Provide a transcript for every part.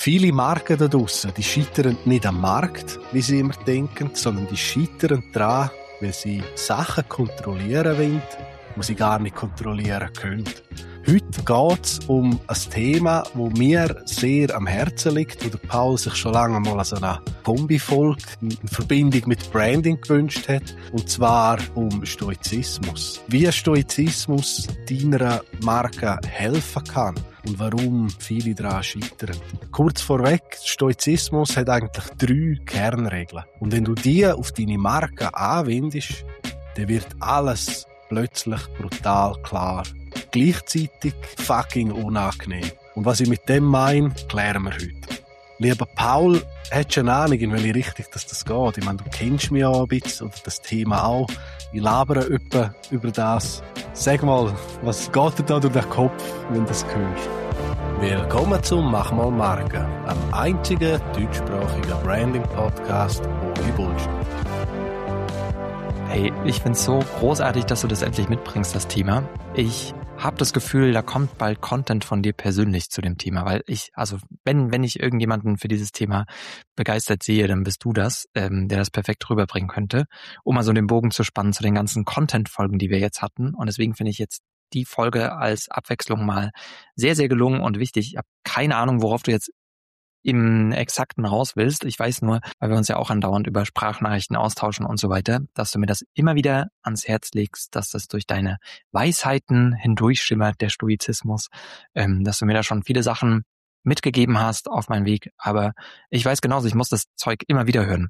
Viele Marken da draussen, die scheitern nicht am Markt, wie sie immer denken, sondern die scheitern daran, weil sie Sachen kontrollieren wollen, die sie gar nicht kontrollieren können. Heute geht es um ein Thema, das mir sehr am Herzen liegt, wo der Paul sich schon lange mal so eine Kombi-Folge in Verbindung mit Branding gewünscht hat, und zwar um Stoizismus. Wie Stoizismus deiner Marke helfen kann und warum viele daran scheitern. Kurz vorweg, Stoizismus hat eigentlich 3 Kernregeln. Und wenn du die auf deine Marke anwendest, dann wird alles plötzlich brutal klar. Gleichzeitig fucking unangenehm. Und was ich mit dem meine, klären wir heute. Lieber Paul, hättest du eine Ahnung, in welche Richtung das geht? Ich meine, du kennst mich ja ein bisschen oder das Thema auch. Ich labere etwa über das. Sag mal, was geht dir da durch den Kopf, wenn du das hörst? Willkommen zum Mach mal Marke, einem einzigen deutschsprachigen Branding-Podcast ohne Bullshit. Hey, ich find's so großartig, dass du das endlich mitbringst, das Thema. Ich habe das Gefühl, da kommt bald Content von dir persönlich zu dem Thema, weil wenn ich irgendjemanden für dieses Thema begeistert sehe, dann bist du das, der das perfekt rüberbringen könnte, um mal so den Bogen zu spannen zu den ganzen Content-Folgen, die wir jetzt hatten. Und deswegen finde ich jetzt die Folge als Abwechslung mal sehr, sehr gelungen und wichtig. Ich habe keine Ahnung, worauf du jetzt im Exakten raus willst. Ich weiß nur, weil wir uns ja auch andauernd über Sprachnachrichten austauschen und so weiter, dass du mir das immer wieder ans Herz legst, dass das durch deine Weisheiten hindurchschimmert, der Stoizismus, dass du mir da schon viele Sachen mitgegeben hast auf meinen Weg. Aber ich weiß genauso, ich muss das Zeug immer wieder hören,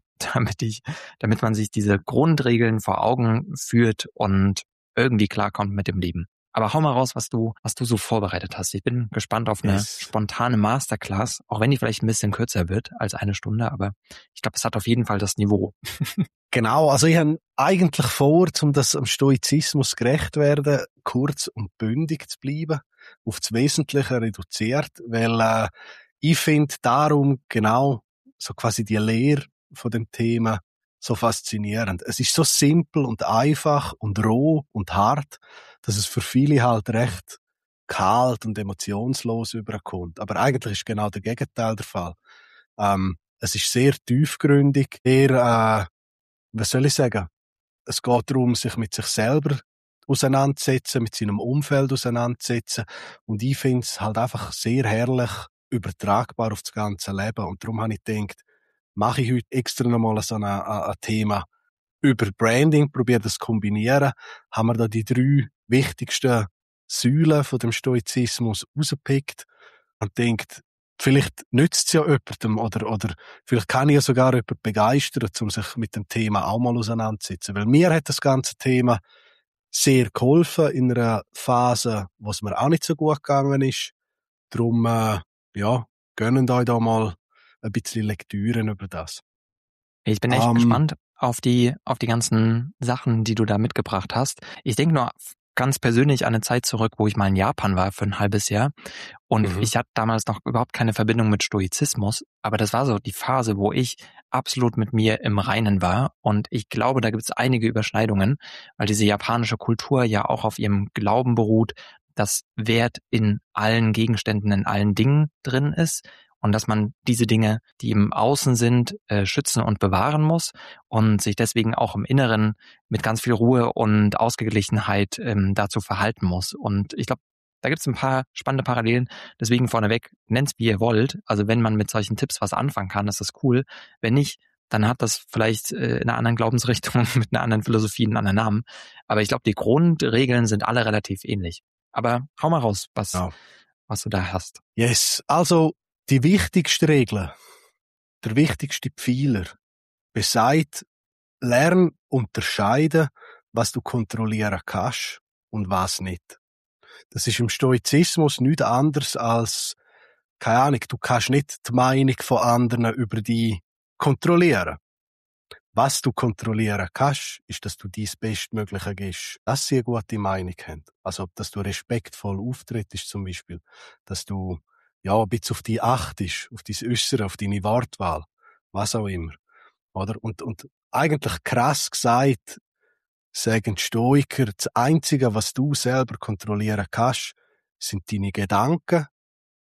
damit man sich diese Grundregeln vor Augen führt und irgendwie klarkommt mit dem Leben. Aber hau mal raus, was du so vorbereitet hast. Ich bin gespannt auf eine spontane Masterclass, auch wenn die vielleicht ein bisschen kürzer wird als 1 Stunde, aber ich glaube, es hat auf jeden Fall das Niveau. Genau, also ich habe eigentlich vor, um das am Stoizismus gerecht werden, kurz und bündig zu bleiben, auf das Wesentliche reduziert, weil ich finde darum genau so quasi die Lehre von dem Thema so faszinierend. Es ist so simpel und einfach und roh und hart, dass es für viele halt recht kalt und emotionslos überkommt. Aber eigentlich ist genau der Gegenteil der Fall. Es ist sehr tiefgründig, eher, was soll ich sagen? Es geht darum, sich mit sich selber auseinanderzusetzen, mit seinem Umfeld auseinanderzusetzen. Und ich finde es halt einfach sehr herrlich übertragbar auf das ganze Leben. Und darum habe ich gedacht, mache ich heute extra nochmal so ein Thema über Branding, probiere das zu kombinieren, haben wir da die 3 wichtigsten Säulen von dem Stoizismus rausgepickt und denkt, vielleicht nützt es ja jemandem oder vielleicht kann ich ja sogar jemanden begeistern, um sich mit dem Thema auch mal auseinanderzusetzen. Weil mir hat das ganze Thema sehr geholfen in einer Phase, wo es mir auch nicht so gut gegangen ist. Darum, gönnt euch da mal ein bisschen Lektüren über das. Ich bin echt gespannt auf die ganzen Sachen, die du da mitgebracht hast. Ich denke nur ganz persönlich an eine Zeit zurück, wo ich mal in Japan war für ein halbes Jahr. Und ich hatte damals noch überhaupt keine Verbindung mit Stoizismus. Aber das war so die Phase, wo ich absolut mit mir im Reinen war. Und ich glaube, da gibt es einige Überschneidungen, weil diese japanische Kultur ja auch auf ihrem Glauben beruht, dass Wert in allen Gegenständen, in allen Dingen drin ist. Und dass man diese Dinge, die im Außen sind, schützen und bewahren muss und sich deswegen auch im Inneren mit ganz viel Ruhe und Ausgeglichenheit dazu verhalten muss. Und ich glaube, da gibt es ein paar spannende Parallelen. Deswegen vorneweg, nennt's wie ihr wollt. Also wenn man mit solchen Tipps was anfangen kann, ist das cool. Wenn nicht, dann hat das vielleicht in einer anderen Glaubensrichtung, mit einer anderen Philosophie, einen anderen Namen. Aber ich glaube, die Grundregeln sind alle relativ ähnlich. Aber hau mal raus, was du da hast. Yes, also die wichtigste Regel, der wichtigste Pfeiler, besagt, lern unterscheiden, was du kontrollieren kannst und was nicht. Das ist im Stoizismus nichts anderes als, keine Ahnung, du kannst nicht die Meinung von anderen über dich kontrollieren. Was du kontrollieren kannst, ist, dass du dein Bestmögliche gibst, dass sie eine gute Meinung haben. Also, dass du respektvoll auftrittst zum Beispiel, dass du ein bisschen auf dich achtest, auf dein Äußere, auf deine Wortwahl, was auch immer. Oder? Und eigentlich krass gesagt, sagen die Stoiker, das Einzige, was du selber kontrollieren kannst, sind deine Gedanken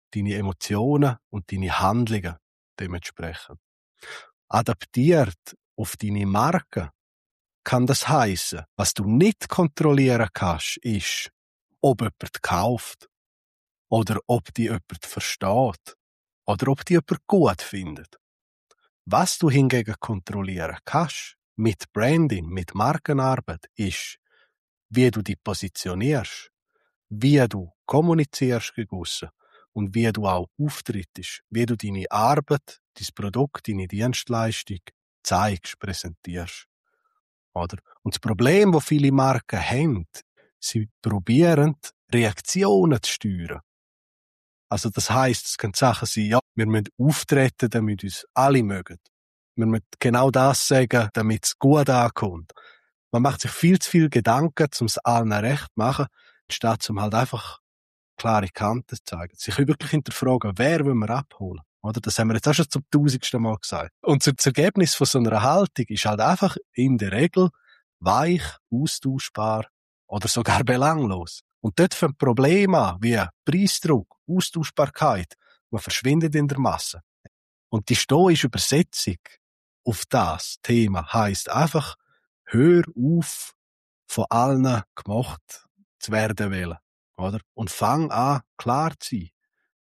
deine Emotionen und deine Handlungen dementsprechend. Adaptiert auf deine Marke kann das heißen, was du nicht kontrollieren kannst, ist, ob jemand kauft oder ob die jemand versteht oder ob die jemand gut findet. Was du hingegen kontrollieren kannst mit Branding, mit Markenarbeit, ist, wie du dich positionierst, wie du kommunizierst gegen aussen und wie du auch auftrittst, wie du deine Arbeit, dein Produkt, deine Dienstleistung zeigst, präsentierst. Oder? Und das Problem, das viele Marken haben, sie probieren, Reaktionen zu steuern. Also das heisst, es können Sachen sein, ja, wir müssen auftreten, damit uns alle mögen. Wir müssen genau das sagen, damit es gut ankommt. Man macht sich viel zu viel Gedanken, um es allen recht zu machen, statt um halt einfach klare Kanten zu zeigen. Sich wirklich hinterfragen, wer will wir abholen? Oder? Das haben wir jetzt auch schon zum 1000. Mal gesagt. Und das Ergebnis von so einer Haltung ist halt einfach in der Regel weich, austauschbar oder sogar belanglos. Und dort fangen Probleme an, wie Preisdruck, Austauschbarkeit. Man verschwindet in der Masse. Und die stoische Übersetzung auf das Thema heisst einfach, hör auf, von allen gemacht zu werden wollen. Oder? Und fang an, klar zu sein.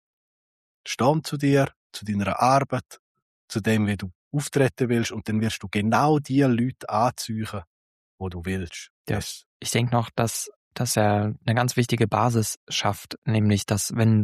Steh zu dir, zu deiner Arbeit, zu dem, wie du auftreten willst, und dann wirst du genau die Leute anziehen, wo du willst. Ja. Ich denke noch, dass er eine ganz wichtige Basis schafft, nämlich, dass wenn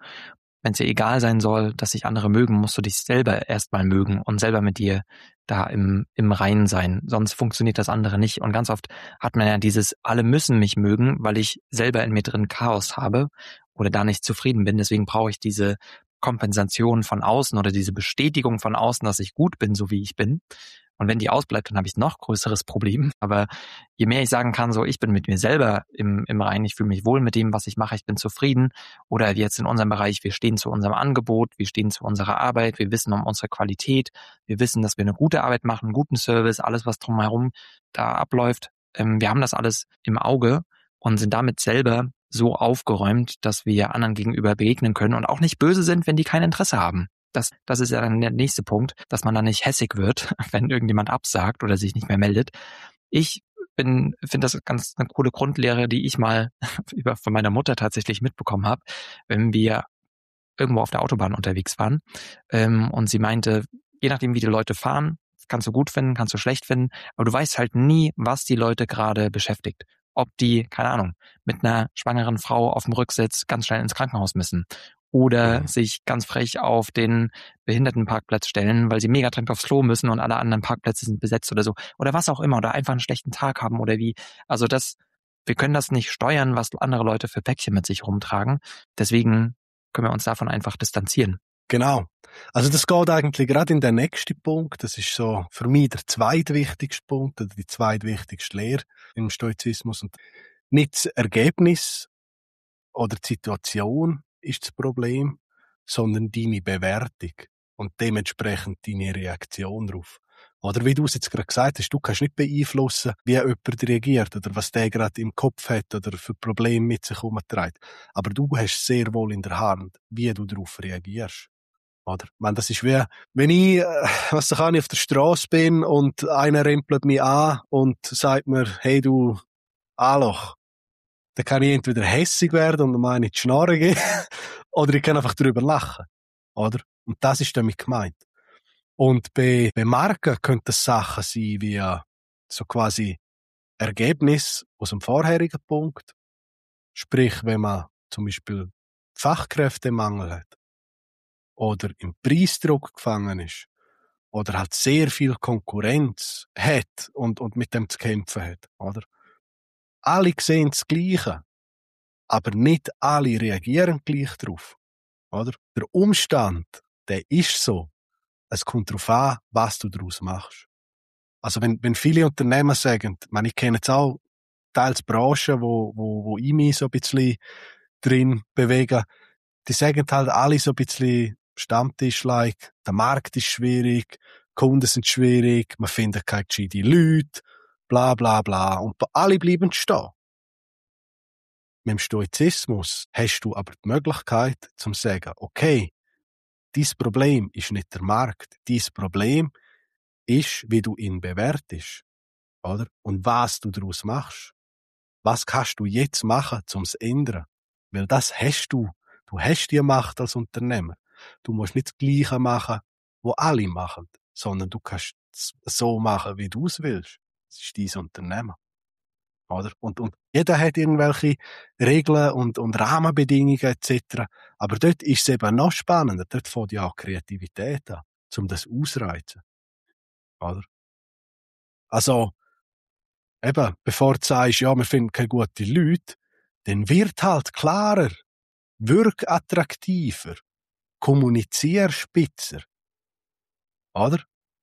es dir egal sein soll, dass sich andere mögen, musst du dich selber erstmal mögen und selber mit dir da im Reinen sein. Sonst funktioniert das andere nicht. Und ganz oft hat man ja dieses, alle müssen mich mögen, weil ich selber in mir drin Chaos habe oder da nicht zufrieden bin. Deswegen brauche ich diese Kompensation von außen oder diese Bestätigung von außen, dass ich gut bin, so wie ich bin. Und wenn die ausbleibt, dann habe ich ein noch größeres Problem. Aber je mehr ich sagen kann, so ich bin mit mir selber im Reinen, ich fühle mich wohl mit dem, was ich mache, ich bin zufrieden. Oder jetzt in unserem Bereich, wir stehen zu unserem Angebot, wir stehen zu unserer Arbeit, wir wissen um unsere Qualität, wir wissen, dass wir eine gute Arbeit machen, einen guten Service, alles, was drumherum da abläuft. Wir haben das alles im Auge und sind damit selber so aufgeräumt, dass wir anderen gegenüber begegnen können und auch nicht böse sind, wenn die kein Interesse haben. Das ist ja dann der nächste Punkt, dass man dann nicht hässig wird, wenn irgendjemand absagt oder sich nicht mehr meldet. Ich finde das ganz eine coole Grundlehre, die ich mal von meiner Mutter tatsächlich mitbekommen habe, wenn wir irgendwo auf der Autobahn unterwegs waren. Und sie meinte, je nachdem, wie die Leute fahren, kannst du gut finden, kannst du schlecht finden, aber du weißt halt nie, was die Leute gerade beschäftigt. Ob die, keine Ahnung, mit einer schwangeren Frau auf dem Rücksitz ganz schnell ins Krankenhaus müssen oder sich ganz frech auf den Behindertenparkplatz stellen, weil sie mega dringend aufs Klo müssen und alle anderen Parkplätze sind besetzt oder so. Oder was auch immer. Oder einfach einen schlechten Tag haben oder wie. Also wir können das nicht steuern, was andere Leute für Päckchen mit sich rumtragen. Deswegen können wir uns davon einfach distanzieren. Genau. Also das geht eigentlich gerade in den nächsten Punkt. Das ist so für mich der zweitwichtigste Punkt oder die zweitwichtigste Lehre im Stoizismus. Und nicht das Ergebnis oder die Situation ist das Problem, sondern deine Bewertung und dementsprechend deine Reaktion darauf. Oder wie du es jetzt gerade gesagt hast, du kannst nicht beeinflussen, wie jemand reagiert oder was der gerade im Kopf hat oder für Probleme mit sich herumträgt. Aber du hast sehr wohl in der Hand, wie du darauf reagierst. Oder? Ich meine, das ist wie, wenn ich, auf der Straße bin und einer rempelt mich an und sagt mir, hey du Arschloch, dann kann ich entweder hässig werden und meine die Schnarre geben, oder ich kann einfach drüber lachen. Oder? Und das ist damit gemeint. Und bei Marken könnten das Sachen sein wie so quasi Ergebnis aus dem vorherigen Punkt. Sprich, wenn man zum Beispiel Fachkräftemangel hat oder im Preisdruck gefangen ist oder halt sehr viel Konkurrenz hat und mit dem zu kämpfen hat. Oder? Alle sehen das Gleiche, aber nicht alle reagieren gleich drauf. Oder? Der Umstand, der ist so. Es kommt darauf an, was du daraus machst. Also wenn viele Unternehmen sagen, ich kenne jetzt auch teils Branchen, wo ich mich so ein bisschen drin bewege, die sagen halt alle so ein bisschen Stammtisch-like, der Markt ist schwierig, Kunden sind schwierig, man findet keine gescheite Leute, bla bla bla. Und alle bleiben stehen. Mit dem Stoizismus hast du aber die Möglichkeit, zu sagen, okay, dieses Problem ist nicht der Markt, dieses Problem ist, wie du ihn bewertest, oder? Und was du daraus machst. Was kannst du jetzt machen, um es zu ändern? Weil das hast du. Du hast die Macht als Unternehmer. Du musst nicht das Gleiche machen, was alle machen, sondern du kannst es so machen, wie du es willst. Das ist dein Unternehmen. Oder? Und jeder hat irgendwelche Regeln und Rahmenbedingungen etc. Aber dort ist es eben noch spannender. Dort fängt ja auch Kreativität an, um das auszureizen. Oder? Also, eben, bevor du sagst, ja, wir finden keine guten Leute, dann wird halt klarer, wirk attraktiver, kommunizier spitzer. Oder?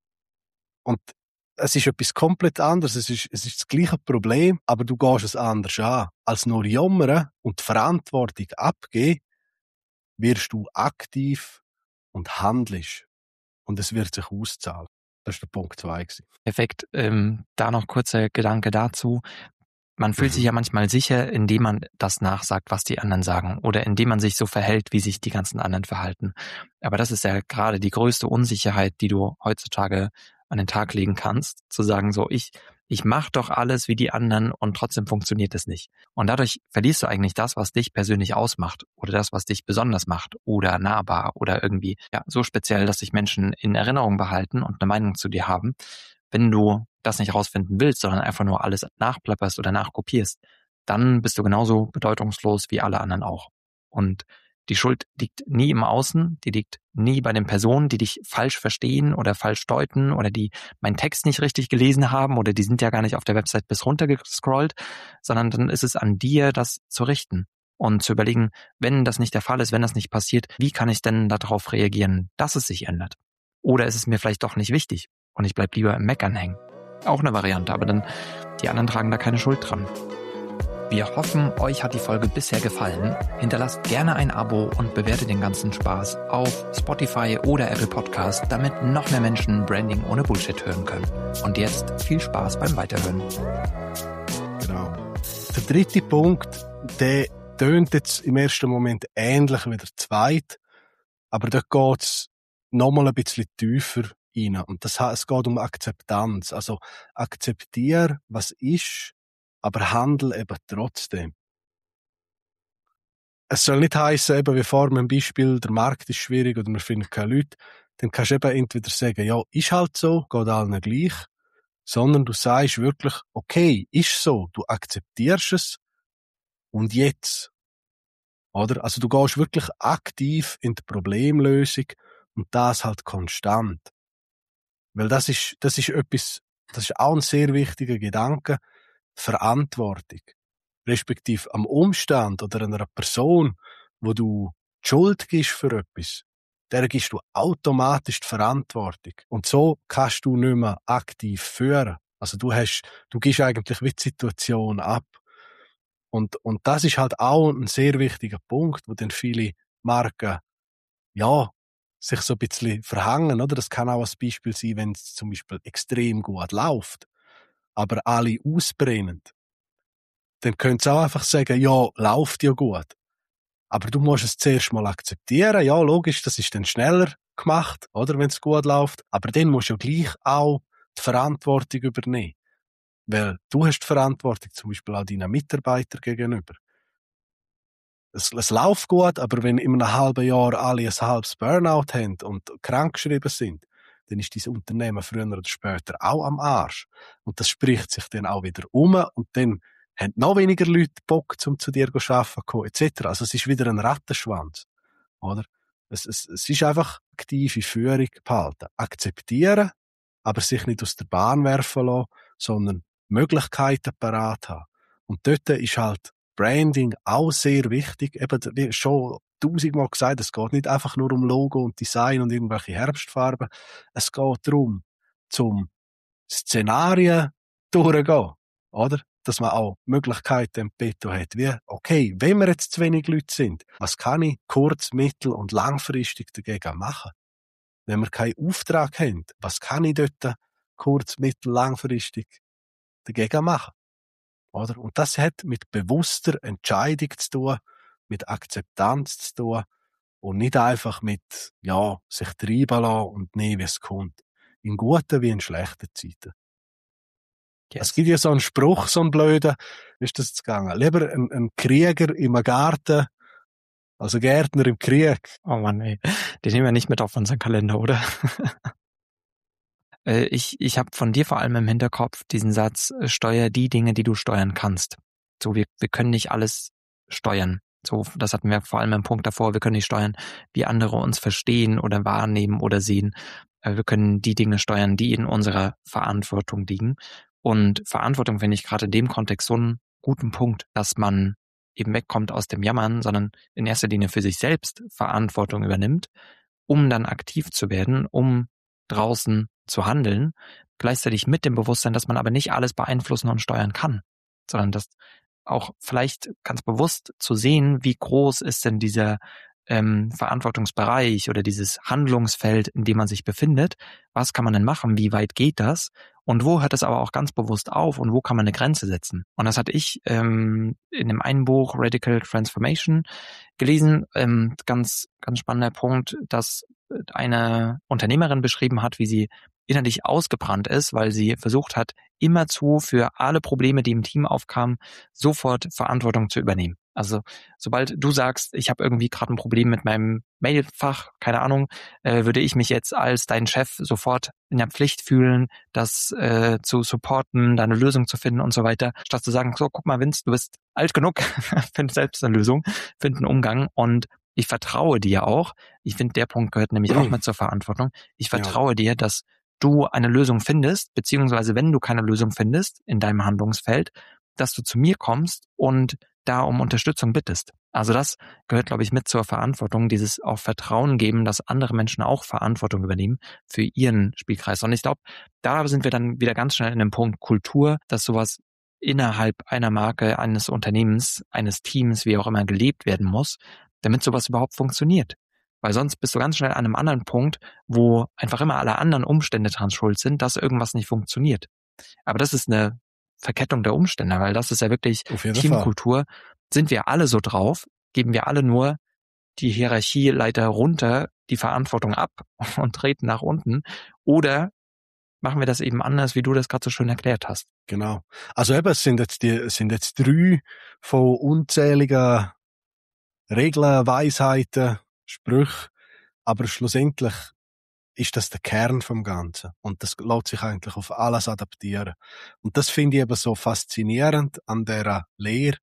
Und es ist etwas komplett anderes. Es ist das gleiche Problem, aber du gehst es anders an. Als nur jammern und die Verantwortung abgeben, wirst du aktiv und handelst. Und es wird sich auszahlen. Das war der Punkt 2. Perfekt. Da noch kurzer Gedanke dazu. Man fühlt sich ja manchmal sicher, indem man das nachsagt, was die anderen sagen, oder indem man sich so verhält, wie sich die ganzen anderen verhalten. Aber das ist ja gerade die größte Unsicherheit, die du heutzutage an den Tag legen kannst, zu sagen so, ich mache doch alles wie die anderen und trotzdem funktioniert es nicht. Und dadurch verlierst du eigentlich das, was dich persönlich ausmacht oder das, was dich besonders macht oder nahbar oder irgendwie ja so speziell, dass sich Menschen in Erinnerung behalten und eine Meinung zu dir haben. Wenn du das nicht rausfinden willst, sondern einfach nur alles nachplapperst oder nachkopierst, dann bist du genauso bedeutungslos wie alle anderen auch. Und die Schuld liegt nie im Außen, die liegt nie bei den Personen, die dich falsch verstehen oder falsch deuten oder die meinen Text nicht richtig gelesen haben oder die sind ja gar nicht auf der Website bis runter gescrollt, sondern dann ist es an dir, das zu richten und zu überlegen, wenn das nicht der Fall ist, wenn das nicht passiert, wie kann ich denn darauf reagieren, dass es sich ändert? Oder ist es mir vielleicht doch nicht wichtig und ich bleib lieber im Meckern hängen? Auch eine Variante, aber dann die anderen tragen da keine Schuld dran. Wir hoffen, euch hat die Folge bisher gefallen. Hinterlasst gerne ein Abo und bewertet den ganzen Spaß auf Spotify oder Apple Podcast, damit noch mehr Menschen Branding ohne Bullshit hören können. Und jetzt viel Spaß beim Weiterhören. Genau. Der dritte Punkt, der tönt jetzt im ersten Moment ähnlich wie der zweite, aber dort geht es nochmal ein bisschen tiefer rein. Und das heißt, es geht um Akzeptanz. Also akzeptiere, was ist, aber handel eben trotzdem. Es soll nicht heissen, eben wie vor meinem Beispiel, der Markt ist schwierig oder wir finden keine Leute. Dann kannst du eben entweder sagen, ja, ist halt so, geht allen gleich. Sondern du sagst wirklich, okay, ist so, du akzeptierst es und jetzt. Oder? Also du gehst wirklich aktiv in die Problemlösung und das halt konstant. Weil das ist etwas, das ist auch ein sehr wichtiger Gedanke, Verantwortung. Respektive am Umstand oder einer Person, wo du die Schuld gibst für etwas, der gibst du automatisch die Verantwortung. Und so kannst du nicht mehr aktiv führen. Also du gibst eigentlich wie die Situation ab. Und das ist halt auch ein sehr wichtiger Punkt, wo dann viele Marken, ja, sich so ein bisschen verhangen, oder? Das kann auch ein Beispiel sein, wenn es zum Beispiel extrem gut läuft, aber alle ausbrennen. Dann könntest du auch einfach sagen, ja, läuft ja gut. Aber du musst es zuerst mal akzeptieren. Ja, logisch, das ist dann schneller gemacht, oder, wenn es gut läuft. Aber dann musst du ja gleich auch die Verantwortung übernehmen. Weil du hast die Verantwortung zum Beispiel auch deinen Mitarbeitern gegenüber. Es läuft gut, aber wenn in einem halben Jahr alle ein halbes Burnout haben und krankgeschrieben sind, dann ist dieses Unternehmen früher oder später auch am Arsch. Und das spricht sich dann auch wieder um und dann haben noch weniger Leute Bock, um zu dir zu arbeiten, etc. Also es ist wieder ein Rattenschwanz. Oder? Es ist einfach aktive Führung behalten. Akzeptieren, aber sich nicht aus der Bahn werfen lassen, sondern Möglichkeiten parat haben. Und dort ist halt Branding auch sehr wichtig. Eben, wie schon 1000-mal gesagt, es geht nicht einfach nur um Logo und Design und irgendwelche Herbstfarben. Es geht darum, zum Szenarien durchgehen, oder? Dass man auch Möglichkeiten im Petto hat, wie, okay, wenn wir jetzt zu wenig Leute sind, was kann ich kurz-, mittel- und langfristig dagegen machen? Wenn wir keinen Auftrag haben, was kann ich dort kurz-, mittel-, langfristig dagegen machen? oder? Und das hat mit bewusster Entscheidung zu tun, mit Akzeptanz zu tun und nicht einfach mit, sich treiben lassen und nehmen, wie es kommt. In guten wie in schlechten Zeiten. Yes. Es gibt ja so einen Spruch, so einen blöden, wie ist das gegangen? Lieber ein Krieger im Garten, also Gärtner im Krieg. Oh Mann, ey. Den nehmen wir nicht mit auf unseren Kalender, oder? Ich habe von dir vor allem im Hinterkopf diesen Satz, steuer die Dinge, die du steuern kannst. So, wir können nicht alles steuern. So, das hatten wir vor allem im Punkt davor, wir können nicht steuern, wie andere uns verstehen oder wahrnehmen oder sehen. Wir können die Dinge steuern, die in unserer Verantwortung liegen. Und Verantwortung finde ich gerade in dem Kontext so einen guten Punkt, dass man eben wegkommt aus dem Jammern, sondern in erster Linie für sich selbst Verantwortung übernimmt, um dann aktiv zu werden, um draußen zu handeln, gleichzeitig mit dem Bewusstsein, dass man aber nicht alles beeinflussen und steuern kann, sondern dass auch vielleicht ganz bewusst zu sehen, wie groß ist denn dieser Verantwortungsbereich oder dieses Handlungsfeld, in dem man sich befindet. Was kann man denn machen? Wie weit geht das? Und wo hört es aber auch ganz bewusst auf und wo kann man eine Grenze setzen? Und das hatte ich in dem einen Buch Radical Transformation gelesen. Ganz, ganz spannender Punkt, dass eine Unternehmerin beschrieben hat, wie sie innerlich ausgebrannt ist, weil sie versucht hat, immerzu für alle Probleme, die im Team aufkamen, sofort Verantwortung zu übernehmen. Also sobald du sagst, ich habe irgendwie gerade ein Problem mit meinem Mailfach, keine Ahnung, würde ich mich jetzt als dein Chef sofort in der Pflicht fühlen, das zu supporten, da eine Lösung zu finden und so weiter, statt zu sagen, so, guck mal, Vince, du bist alt genug, find selbst eine Lösung, find einen Umgang und ich vertraue dir auch. Ich finde, der Punkt gehört nämlich auch mit zur Verantwortung. Ich vertraue dir, dass du eine Lösung findest, beziehungsweise wenn du keine Lösung findest in deinem Handlungsfeld, dass du zu mir kommst und da um Unterstützung bittest. Also das gehört, glaube ich, mit zur Verantwortung, dieses auch Vertrauen geben, dass andere Menschen auch Verantwortung übernehmen für ihren Spielkreis. Und ich glaube, da sind wir dann wieder ganz schnell in dem Punkt Kultur, dass sowas innerhalb einer Marke, eines Unternehmens, eines Teams, wie auch immer, gelebt werden muss, damit sowas überhaupt funktioniert. Weil sonst bist du ganz schnell an einem anderen Punkt, wo einfach immer alle anderen Umstände dran schuld sind, dass irgendwas nicht funktioniert. Aber das ist eine Verkettung der Umstände, weil das ist ja wirklich Teamkultur. Sind wir alle so drauf, geben wir alle nur die Hierarchieleiter runter, die Verantwortung ab und treten nach unten, oder machen wir das eben anders, wie du das gerade so schön erklärt hast. Genau. Also eben, es sind jetzt 3 von unzähligen Regeln, Weisheiten, Sprüche, aber schlussendlich ist das der Kern vom Ganzen. Und das lässt sich eigentlich auf alles adaptieren. Und das finde ich eben so faszinierend an dieser Lehre.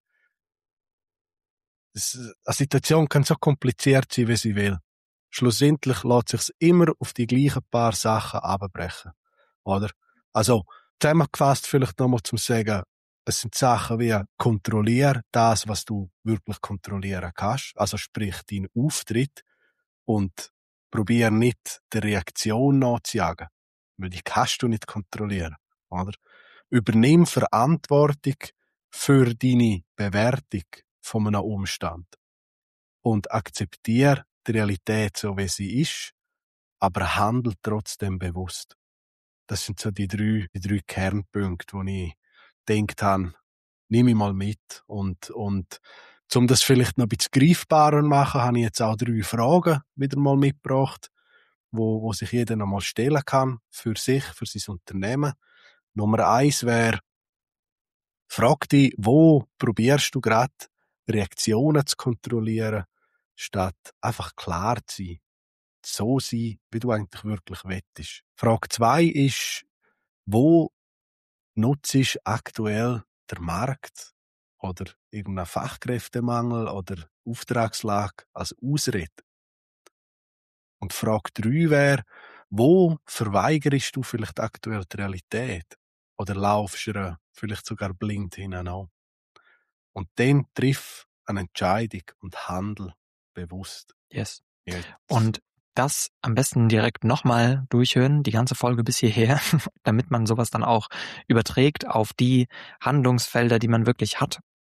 Eine Situation kann so kompliziert sein, wie sie will. Schlussendlich lässt sich's immer auf die gleichen paar Sachen abbrechen. Oder? Also, zusammengefasst vielleicht nochmal zum Sagen, es sind Sachen wie kontrollier das, was du wirklich kontrollieren kannst. Also sprich, dein Auftritt und probier nicht der Reaktion nachzujagen. Weil die kannst du nicht kontrollieren. Oder? Übernimm Verantwortung für deine Bewertung von einem Umstand. Und akzeptier die Realität so, wie sie ist, aber handel trotzdem bewusst. Das sind so die drei Kernpunkte, die ich gedacht habe, nehme ich mal mit. Und um das vielleicht noch ein bisschen greifbarer zu machen, habe ich jetzt auch 3 Fragen wieder mal mitgebracht, wo sich jeder noch mal stellen kann, für sich, für sein Unternehmen. Nummer 1 wäre, frag dich, wo probierst du gerade Reaktionen zu kontrollieren, statt einfach klar zu sein. So sein, wie du eigentlich wirklich wettest. Frage 2 ist, wo nutzt aktuell der Markt oder irgendein Fachkräftemangel oder Auftragslage als Ausrede? Und Frage 3 wäre, wo verweigerst du vielleicht aktuell die Realität? Oder laufst du vielleicht sogar blind hinein? Und dann triff eine Entscheidung und handel bewusst. Yes. Jetzt. Und das am besten direkt nochmal durchhören, die ganze Folge bis hierher, damit man sowas dann auch überträgt auf die Handlungsfelder, die man wirklich hat.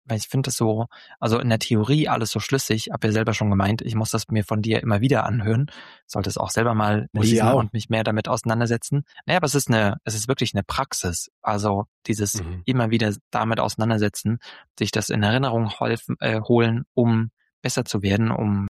weil ich finde das so, also in der Theorie alles so schlüssig, hab ja selber schon gemeint, ich muss das mir von dir immer wieder anhören, sollte es auch selber mal Muss ich lesen auch. und mich mehr damit auseinandersetzen. Naja, aber es ist wirklich eine Praxis, also dieses immer wieder damit auseinandersetzen, sich das in Erinnerung holen, um besser zu werden,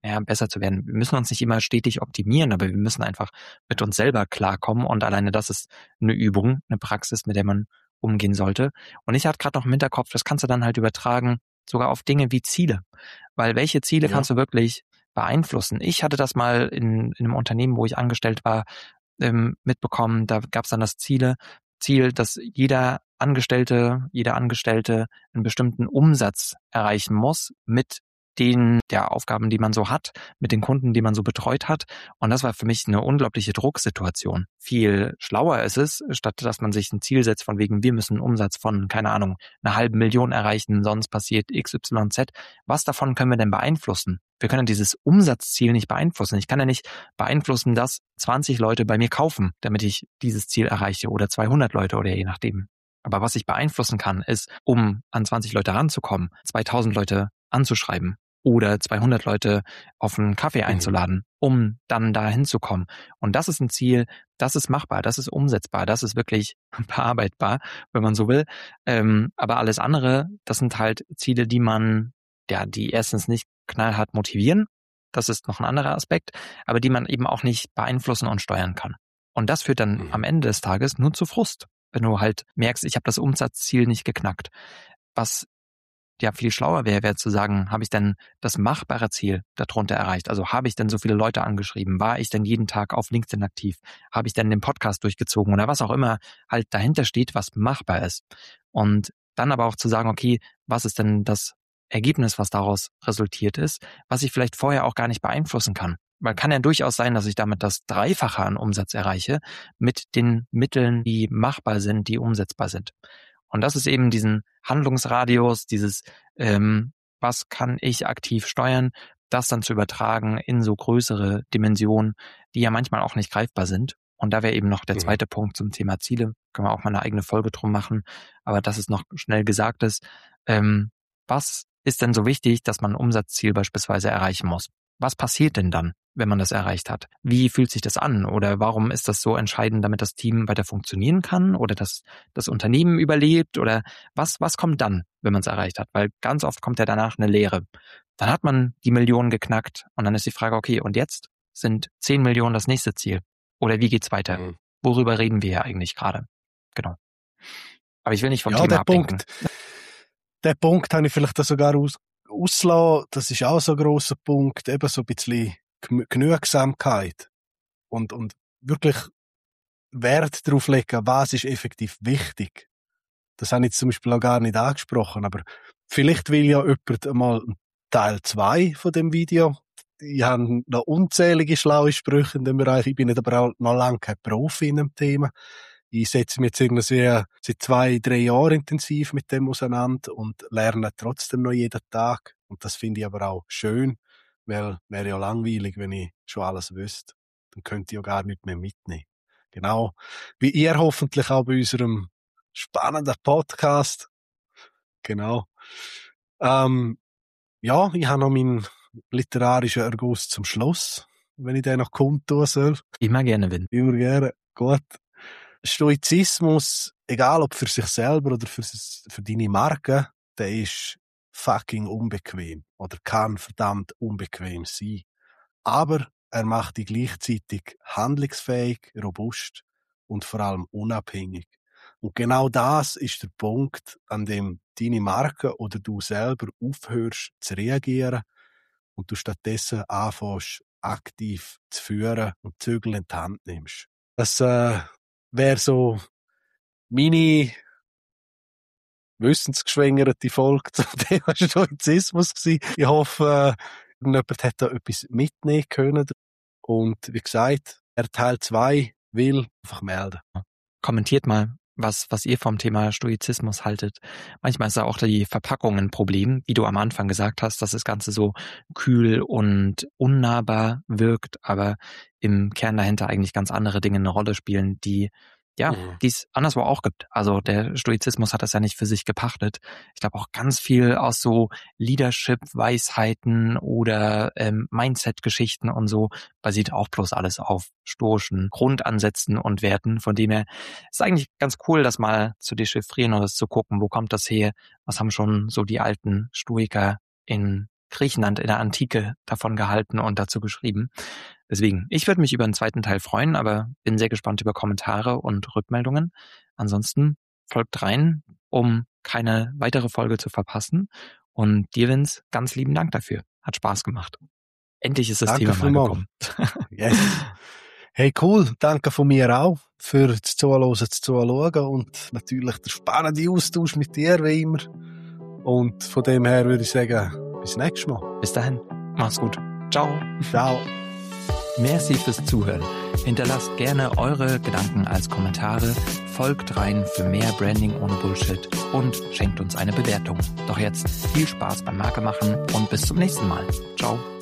Wir müssen uns nicht immer stetig optimieren, aber wir müssen einfach mit uns selber klarkommen und alleine das ist eine Übung, eine Praxis, mit der man umgehen sollte. Und ich hatte gerade noch im Hinterkopf, das kannst du dann halt übertragen, sogar auf Dinge wie Ziele. Weil welche Ziele kannst du wirklich beeinflussen? Ich hatte das mal in einem Unternehmen, wo ich angestellt war, mitbekommen, da gab es dann das Ziel, dass jeder Angestellte einen bestimmten Umsatz erreichen muss mit den der Aufgaben, die man so hat, mit den Kunden, die man so betreut hat. Und das war für mich eine unglaubliche Drucksituation. Viel schlauer ist es, statt dass man sich ein Ziel setzt von wegen, wir müssen einen Umsatz von, keine Ahnung, 500.000 erreichen, sonst passiert XYZ. Was davon können wir denn beeinflussen? Wir können dieses Umsatzziel nicht beeinflussen. Ich kann ja nicht beeinflussen, dass 20 Leute bei mir kaufen, damit ich dieses Ziel erreiche oder 200 Leute oder je nachdem. Aber was ich beeinflussen kann, ist, um an 20 Leute ranzukommen, 2000 Leute anzuschreiben oder 200 Leute auf einen Kaffee einzuladen, um dann da hinzukommen. Und das ist ein Ziel, das ist machbar, das ist umsetzbar, das ist wirklich bearbeitbar, wenn man so will. Aber alles andere, das sind halt Ziele, die erstens nicht knallhart motivieren, das ist noch ein anderer Aspekt, aber die man eben auch nicht beeinflussen und steuern kann. Und das führt dann am Ende des Tages nur zu Frust, wenn du halt merkst, ich habe das Umsatzziel nicht geknackt. Was ja viel schlauer wäre zu sagen, habe ich denn das machbare Ziel darunter erreicht? Also habe ich denn so viele Leute angeschrieben? War ich denn jeden Tag auf LinkedIn aktiv? Habe ich denn den Podcast durchgezogen oder was auch immer halt dahinter steht, was machbar ist? Und dann aber auch zu sagen, okay, was ist denn das Ergebnis, was daraus resultiert ist, was ich vielleicht vorher auch gar nicht beeinflussen kann? Weil kann ja durchaus sein, dass ich damit das Dreifache an Umsatz erreiche mit den Mitteln, die machbar sind, die umsetzbar sind. Und das ist eben diesen Handlungsradius, was kann ich aktiv steuern, das dann zu übertragen in so größere Dimensionen, die ja manchmal auch nicht greifbar sind. Und da wäre eben noch der zweite Punkt zum Thema Ziele. Können wir auch mal eine eigene Folge drum machen. Aber das ist noch schnell gesagt ist. Was ist denn so wichtig, dass man ein Umsatzziel beispielsweise erreichen muss? Was passiert denn dann, wenn man das erreicht hat? Wie fühlt sich das an? Oder warum ist das so entscheidend, damit das Team weiter funktionieren kann oder dass das Unternehmen überlebt? Oder was kommt dann, wenn man es erreicht hat? Weil ganz oft kommt ja danach eine Leere. Dann hat man die Millionen geknackt und dann ist die Frage, okay, und jetzt sind 10 Millionen das nächste Ziel? Oder wie geht's weiter? Worüber reden wir hier eigentlich gerade? Genau. Aber ich will nicht vom Thema ablenken. Den Punkt habe ich vielleicht da sogar auslassen. Das ist auch so ein grosser Punkt. Eben so ein bisschen Genügsamkeit. Und wirklich Wert darauf legen, was ist effektiv wichtig. Das habe ich jetzt zum Beispiel auch gar nicht angesprochen. Aber vielleicht will ja jemand einmal Teil 2 von dem Video. Ich habe noch unzählige schlaue Sprüche in dem Bereich. Ich bin nicht aber auch noch lange kein Profi in dem Thema. Ich setze mich jetzt irgendwie seit 2-3 Jahren intensiv mit dem auseinander und lerne trotzdem noch jeden Tag. Und das finde ich aber auch schön, weil wäre ja langweilig, wenn ich schon alles wüsste. Dann könnte ich ja gar nicht mehr mitnehmen. Genau. Wie ihr hoffentlich auch bei unserem spannenden Podcast. Genau. Ja, ich habe noch meinen literarischen Erguss zum Schluss, wenn ich den noch kundtun soll. Immer gerne, Win. Immer gerne. Gut. Stoizismus, egal ob für sich selber oder für deine Marke, der ist fucking unbequem oder kann verdammt unbequem sein. Aber er macht dich gleichzeitig handlungsfähig, robust und vor allem unabhängig. Und genau das ist der Punkt, an dem deine Marke oder du selber aufhörst zu reagieren und du stattdessen anfängst, aktiv zu führen und Zügel in die Hand nimmst. Das wäre so meine wissensgeschwängerte Folge zum Thema Stoizismus gewesen. Ich hoffe, jemand hat da etwas mitnehmen können. Und wie gesagt, wer Teil 2 will, einfach melden. Kommentiert mal, was ihr vom Thema Stoizismus haltet. Manchmal ist ja auch die Verpackung ein Problem, wie du am Anfang gesagt hast, dass das Ganze so kühl und unnahbar wirkt, aber im Kern dahinter eigentlich ganz andere Dinge eine Rolle spielen, die die es anderswo auch gibt. Also der Stoizismus hat das ja nicht für sich gepachtet. Ich glaube auch ganz viel aus so Leadership-Weisheiten oder Mindset-Geschichten und so basiert auch bloß alles auf stoischen Grundansätzen und Werten. Von dem her ist eigentlich ganz cool, das mal zu dechiffrieren und das zu gucken, wo kommt das her? Was haben schon so die alten Stoiker in Griechenland in der Antike davon gehalten und dazu geschrieben. Deswegen, ich würde mich über einen zweiten Teil freuen, aber bin sehr gespannt über Kommentare und Rückmeldungen. Ansonsten folgt rein, um keine weitere Folge zu verpassen. Und dir, Vince, ganz lieben Dank dafür. Hat Spaß gemacht. Endlich ist das Thema mal gekommen. Yes. Hey, cool. Danke von mir auch für das Zuhören, das Zuschauen und natürlich der spannende Austausch mit dir, wie immer. Und von dem her würde ich sagen, bis nächstes Mal. Bis dahin. Mach's gut. Ciao. Ciao. Merci fürs Zuhören. Hinterlasst gerne eure Gedanken als Kommentare, folgt rein für mehr Branding ohne Bullshit und schenkt uns eine Bewertung. Doch jetzt viel Spaß beim Marke machen und bis zum nächsten Mal. Ciao.